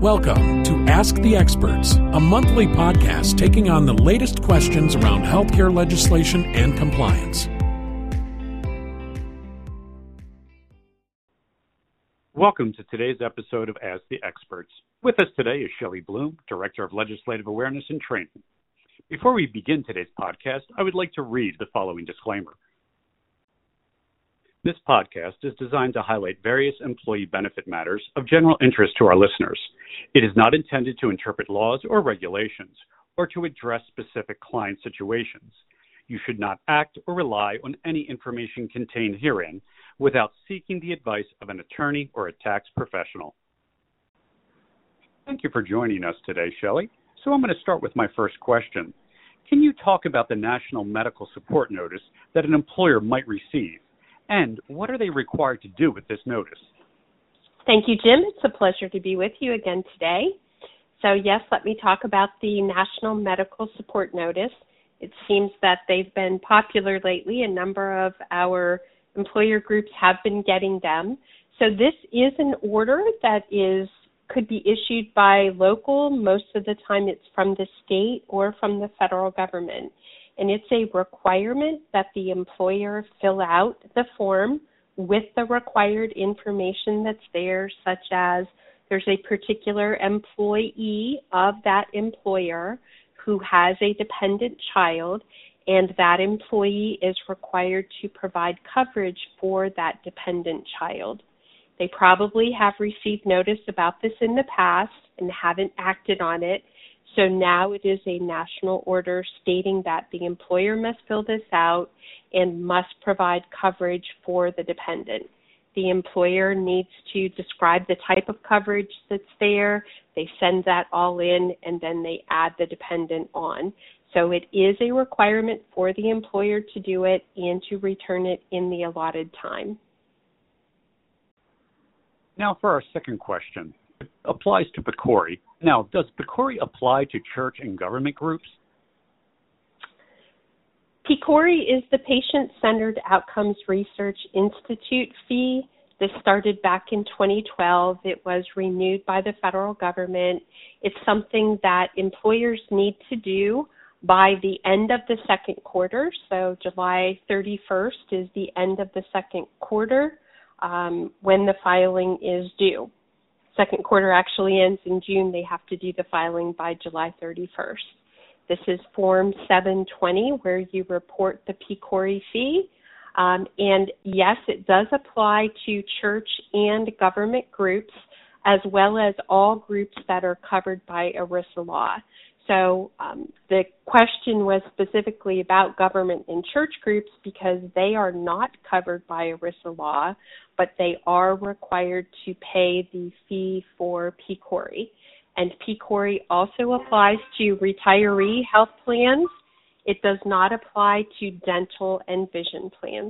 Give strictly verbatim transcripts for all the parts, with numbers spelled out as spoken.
Welcome to Ask the Experts, a monthly podcast taking on the latest questions around healthcare legislation and compliance. Welcome to today's episode of Ask the Experts. With us today is Shelley Bloom, Director of Legislative Awareness and Training. Before we begin today's podcast, I would like to read the following disclaimer. This podcast is designed to highlight various employee benefit matters of general interest to our listeners. It is not intended to interpret laws or regulations or to address specific client situations. You should not act or rely on any information contained herein without seeking the advice of an attorney or a tax professional. Thank you for joining us today, Shelley. So I'm going to start with my first question. Can you talk about the National Medical Support Notice that an employer might receive? And what are they required to do with this notice? Thank you, Jim. It's a pleasure to be with you again today. So yes, let me talk about the National Medical Support Notice. It seems that they've been popular lately. A number of our employer groups have been getting them. So this is an order that is could be issued by local. Most of the time it's from the state or from the federal government. And it's a requirement that the employer fill out the form with the required information that's there, such as there's a particular employee of that employer who has a dependent child, and that employee is required to provide coverage for that dependent child. They probably have received notice about this in the past and haven't acted on it. So now it is a national order stating that the employer must fill this out and must provide coverage for the dependent. The employer needs to describe the type of coverage that's there. They send that all in, and then they add the dependent on. So it is a requirement for the employer to do it and to return it in the allotted time. Now for our second question. It applies to PCORI. Now, does PCORI apply to church and government groups? PCORI is the Patient-Centered Outcomes Research Institute fee. This started back in twenty twelve. It was renewed by the federal government. It's something that employers need to do by the end of the second quarter. So July thirty-first is the end of the second quarter um, when the filing is due. Second quarter actually ends in June. They have to do the filing by July thirty-first. This is Form seven twenty, where you report the PCORI fee. Um, and yes, it does apply to church and government groups, as well as all groups that are covered by ERISA law. So um, the question was specifically about government and church groups because they are not covered by ERISA law, but they are required to pay the fee for PCORI. And PCORI also applies to retiree health plans. It does not apply to dental and vision plans.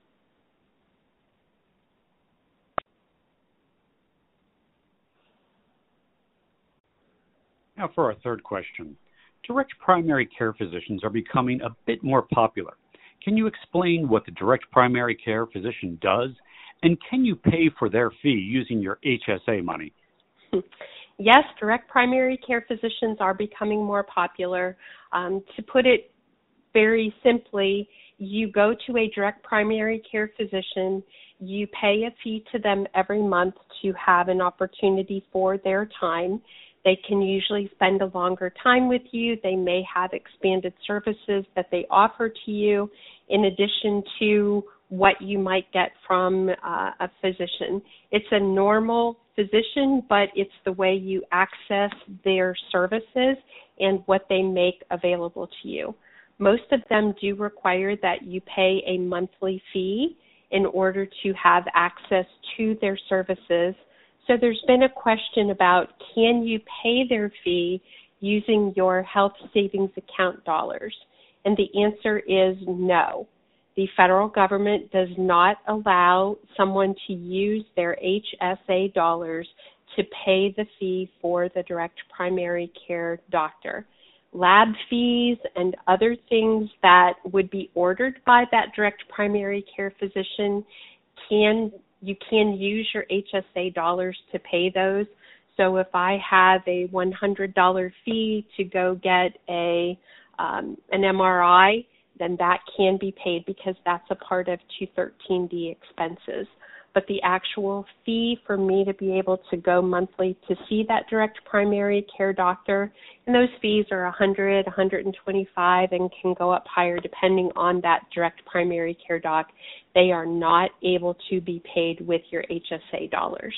Now for our third question. Direct primary care physicians are becoming a bit more popular. Can you explain what the direct primary care physician does, and can you pay for their fee using your H S A money? Yes, direct primary care physicians are becoming more popular. Um, to put it very simply, you go to a direct primary care physician, you pay a fee to them every month to have an opportunity for their time. They can usually spend a longer time with you. They may have expanded services that they offer to you in addition to what you might get from uh, a physician. It's a normal physician, but it's the way you access their services and what they make available to you. Most of them do require that you pay a monthly fee in order to have access to their services. So there's been a question about, can you pay their fee using your health savings account dollars? And the answer is no. The federal government does not allow someone to use their H S A dollars to pay the fee for the direct primary care doctor. Lab fees and other things that would be ordered by that direct primary care physician, can you can use your H S A dollars to pay those. So if I have a one hundred dollars fee to go get a um, an M R I, then that can be paid because that's a part of two thirteen D expenses. But the actual fee for me to be able to go monthly to see that direct primary care doctor, and those fees are one hundred dollars, one hundred twenty-five dollars, and can go up higher depending on that direct primary care doc. They are not able to be paid with your H S A dollars.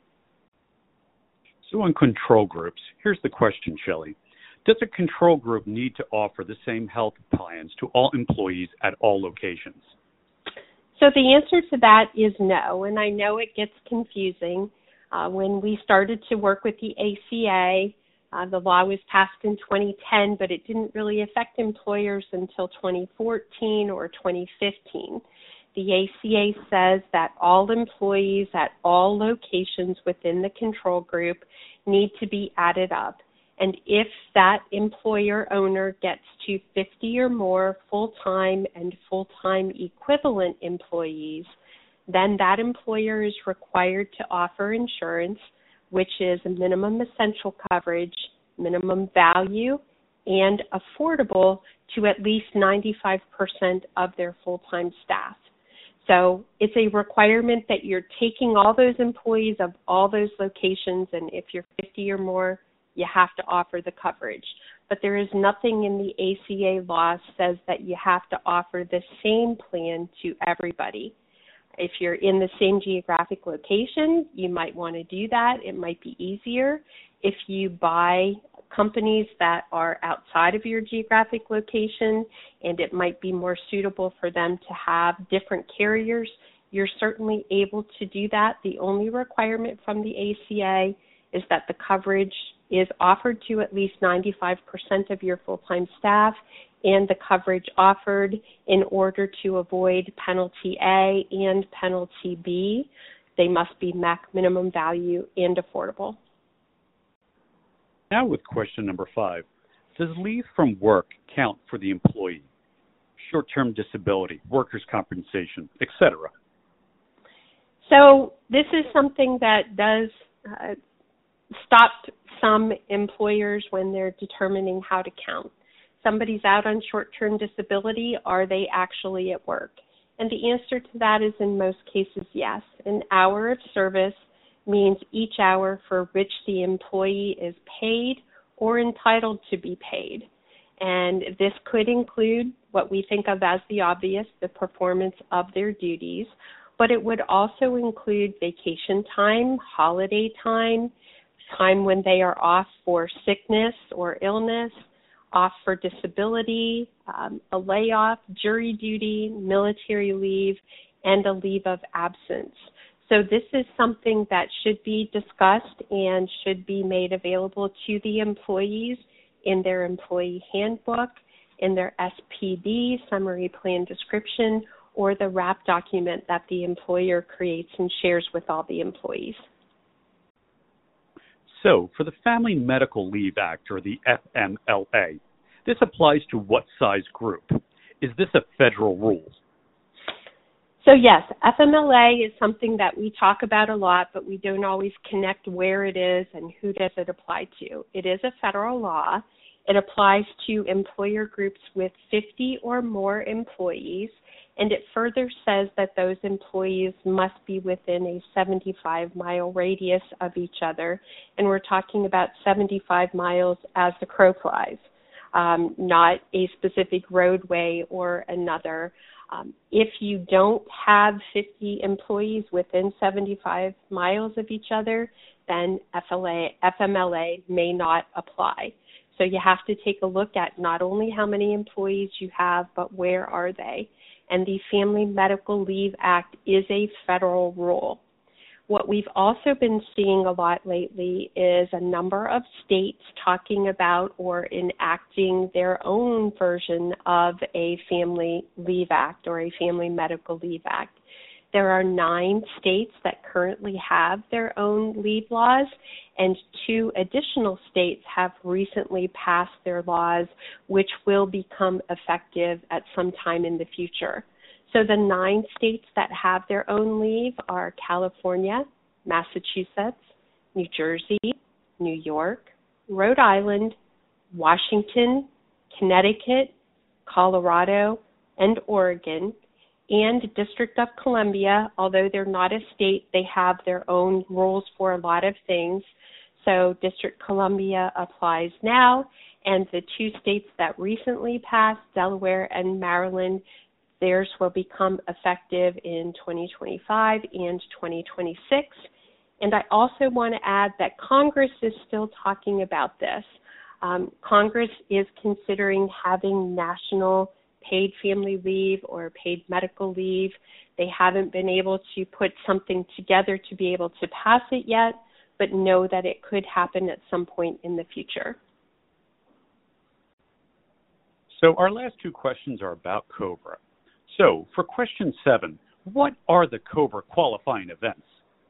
So on control groups, here's the question, Shelley. Does a control group need to offer the same health plans to all employees at all locations? So the answer to that is no, and I know it gets confusing. Uh, when we started to work with the A C A, uh, the law was passed in twenty ten, but it didn't really affect employers until twenty fourteen or twenty fifteen. The A C A says that all employees at all locations within the control group need to be added up. And if that employer owner gets to fifty or more full-time and full-time equivalent employees, then that employer is required to offer insurance, which is a minimum essential coverage, minimum value, and affordable to at least ninety-five percent of their full-time staff. So it's a requirement that you're taking all those employees of all those locations, and if you're fifty or more, you have to offer the coverage. But there is nothing in the A C A law says that you have to offer the same plan to everybody. If you're in the same geographic location, you might want to do that. It might be easier. If you buy companies that are outside of your geographic location and it might be more suitable for them to have different carriers, you're certainly able to do that. The only requirement from the A C A is that the coverage is offered to at least ninety-five percent of your full-time staff, and the coverage offered in order to avoid penalty A and penalty B. They must be M A C minimum value and affordable. Now with question number five, does leave from work count for the employee? Short-term disability, workers' compensation, et cetera. So this is something that does uh, stop some employers when they're determining how to count. Somebody's out on short-term disability, are they actually at work? And the answer to that is in most cases yes. An hour of service means each hour for which the employee is paid or entitled to be paid. And this could include what we think of as the obvious, the performance of their duties, but it would also include vacation time, holiday time, time when they are off for sickness or illness, off for disability, um, a layoff, jury duty, military leave, and a leave of absence. So this is something that should be discussed and should be made available to the employees in their employee handbook, in their S P D, summary plan description, or the wrap document that the employer creates and shares with all the employees. So, for the Family Medical Leave Act, or the F M L A, this applies to what size group? Is this a federal rule? So yes, F M L A is something that we talk about a lot, but we don't always connect where it is and who does it apply to. It is a federal law. It applies to employer groups with fifty or more employees, and it further says that those employees must be within a seventy-five mile radius of each other, and we're talking about seventy-five miles as the crow flies, um, not a specific roadway or another. Um, if you don't have fifty employees within seventy-five miles of each other, then F M L A may not apply. So you have to take a look at not only how many employees you have, but where are they. And the Family Medical Leave Act is a federal rule. What we've also been seeing a lot lately is a number of states talking about or enacting their own version of a Family Leave Act or a Family Medical Leave Act. There are nine states that currently have their own leave laws, and two additional states have recently passed their laws, which will become effective at some time in the future. So the nine states that have their own leave are California, Massachusetts, New Jersey, New York, Rhode Island, Washington, Connecticut, Colorado, and Oregon, and District of Columbia. Although they're not a state, they have their own rules for a lot of things. So District of Columbia applies now, and the two states that recently passed, Delaware and Maryland, theirs will become effective in twenty twenty-five and twenty twenty-six. And I also want to add that Congress is still talking about this. Um, Congress is considering having national paid family leave or paid medical leave. They haven't been able to put something together to be able to pass it yet, but know that it could happen at some point in the future. So our last two questions are about COBRA. So for question seven, what are the COBRA qualifying events?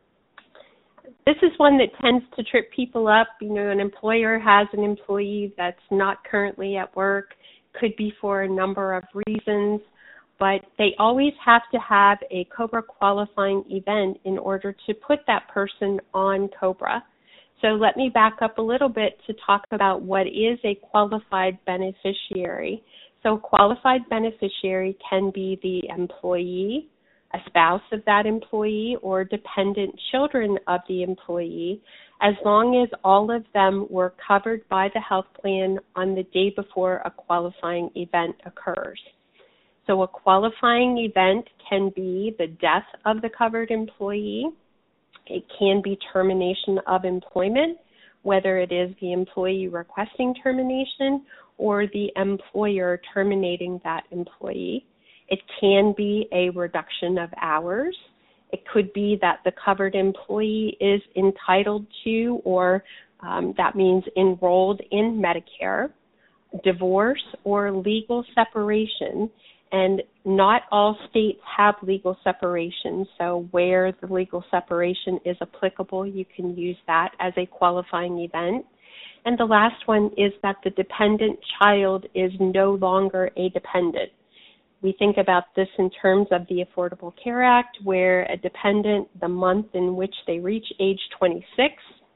This is one that tends to trip people up. You know, an employer has an employee that's not currently at work, could be for a number of reasons, but they always have to have a COBRA qualifying event in order to put that person on COBRA. So let me back up a little bit to talk about what is a qualified beneficiary. So a qualified beneficiary can be the employee, a spouse of that employee, or dependent children of the employee, as long as all of them were covered by the health plan on the day before a qualifying event occurs. So a qualifying event can be the death of the covered employee. It can be termination of employment, whether it is the employee requesting termination or the employer terminating that employee. It can be a reduction of hours. It could be that the covered employee is entitled to, or um, that means enrolled in Medicare, divorce, or legal separation. And not all states have legal separation, so where the legal separation is applicable, you can use that as a qualifying event. And the last one is that the dependent child is no longer a dependent. We think about this in terms of the Affordable Care Act, where a dependent, the month in which they reach age twenty-six,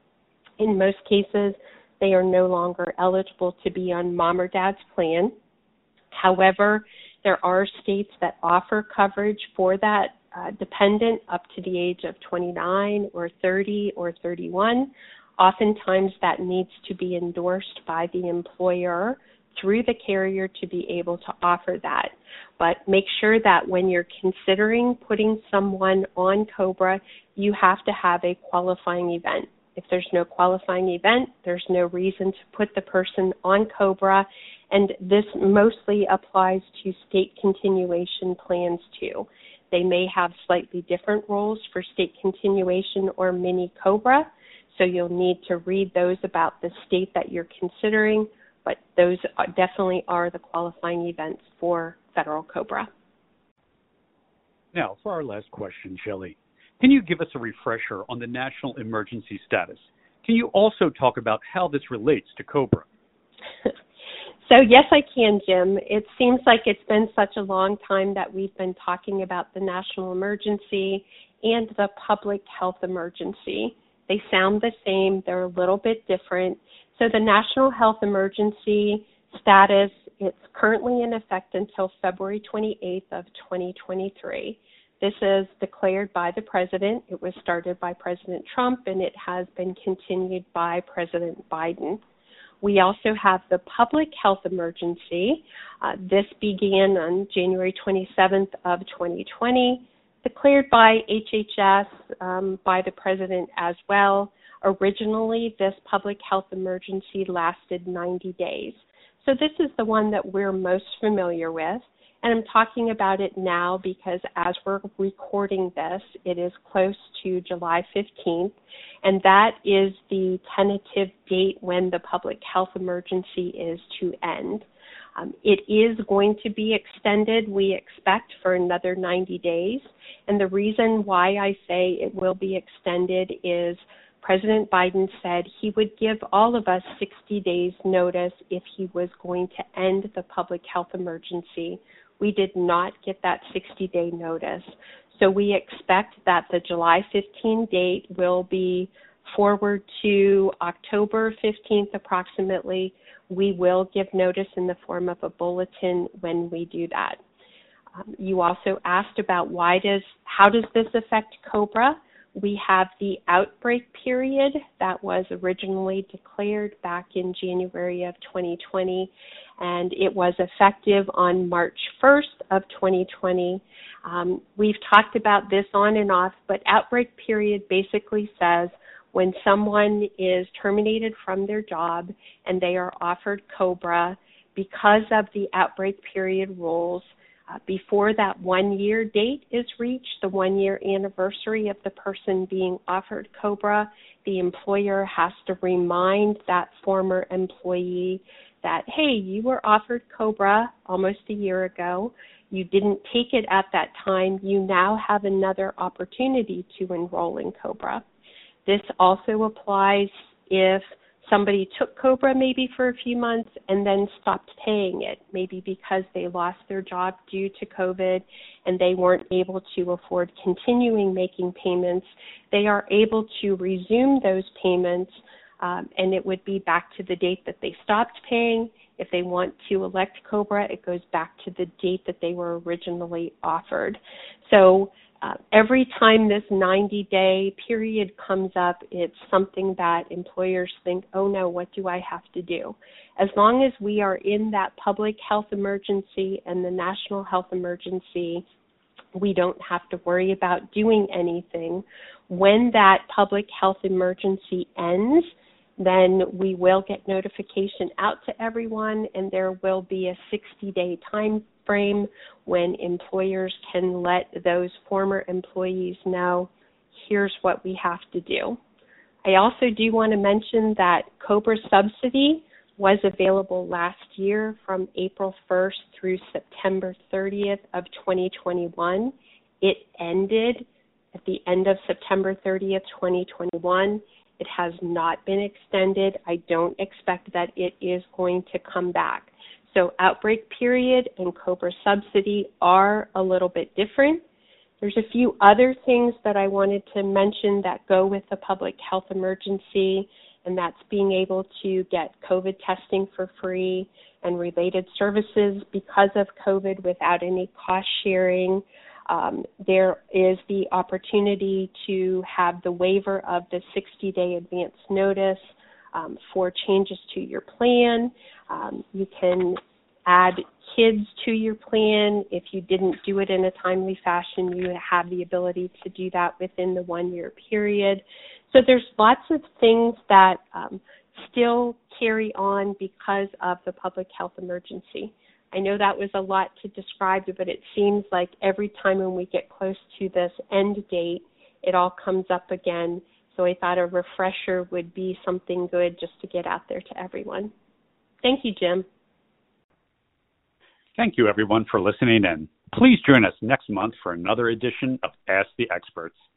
in most cases, they are no longer eligible to be on mom or dad's plan. However, there are states that offer coverage for that uh, dependent up to the age of twenty-nine or thirty or thirty-one. Oftentimes that needs to be endorsed by the employer through the carrier to be able to offer that. But make sure that when you're considering putting someone on COBRA, you have to have a qualifying event. If there's no qualifying event, there's no reason to put the person on COBRA, and this mostly applies to state continuation plans too. They may have slightly different rules for state continuation or mini COBRA, so you'll need to read those about the state that you're considering, but those are, definitely are the qualifying events for federal COBRA. Now, for our last question, Shelley, can you give us a refresher on the national emergency status? Can you also talk about how this relates to COBRA? So yes, I can, Jim. It seems like it's been such a long time that we've been talking about the national emergency and the public health emergency. They sound the same. They're a little bit different. So the national health emergency status, it's currently in effect until February twenty-eighth of twenty twenty-three. This is declared by the president. It was started by President Trump, and it has been continued by President Biden. We also have the public health emergency. Uh, this began on January twenty-seventh of twenty twenty, declared by H H S, um, by the president as well. Originally, this public health emergency lasted ninety days. So this is the one that we're most familiar with. And I'm talking about it now because as we're recording this, it is close to July fifteenth, and that is the tentative date when the public health emergency is to end. Um, it is going to be extended, we expect, for another ninety days. And the reason why I say it will be extended is President Biden said he would give all of us sixty days notice if he was going to end the public health emergency. We did not get that sixty-day notice. So we expect that the July fifteenth date will be forward to October fifteenth approximately, we will give notice in the form of a bulletin when we do that. Um, you also asked about why does, how does this affect COBRA? We have the outbreak period that was originally declared back in January of twenty twenty, and it was effective on March first of twenty twenty. Um, we've talked about this on and off, but outbreak period basically says when someone is terminated from their job and they are offered COBRA, because of the outbreak period rules, Uh, before that one-year date is reached, the one-year anniversary of the person being offered COBRA, the employer has to remind that former employee that, hey, you were offered COBRA almost a year ago. You didn't take it at that time. You now have another opportunity to enroll in COBRA. This also applies if somebody took COBRA maybe for a few months and then stopped paying it, maybe because they lost their job due to COVID and they weren't able to afford continuing making payments. They are able to resume those payments, um, and it would be back to the date that they stopped paying. If they want to elect COBRA, it goes back to the date that they were originally offered. So Uh, every time this ninety-day period comes up, it's something that employers think, oh no, what do I have to do? As long as we are in that public health emergency and the national health emergency, we don't have to worry about doing anything. When that public health emergency ends, then we will get notification out to everyone, and there will be a sixty-day time frame when employers can let those former employees know, here's what we have to do. I also do want to mention that COBRA subsidy was available last year from April first through September thirtieth of twenty twenty-one. It ended at the end of September thirtieth, twenty twenty-one. It has not been extended. I don't expect that it is going to come back. So outbreak period and COBRA subsidy are a little bit different. There's a few other things that I wanted to mention that go with the public health emergency, and that's being able to get COVID testing for free and related services because of COVID without any cost sharing. Um, there is the opportunity to have the waiver of the sixty-day advance notice um, for changes to your plan. Um, you can add kids to your plan. If you didn't do it in a timely fashion, you have the ability to do that within the one-year period. So there's lots of things that um, still carry on because of the public health emergency. I know that was a lot to describe, but it seems like every time when we get close to this end date, it all comes up again. So I thought a refresher would be something good just to get out there to everyone. Thank you, Jim. Thank you, everyone, for listening in. Please join us next month for another edition of Ask the Experts.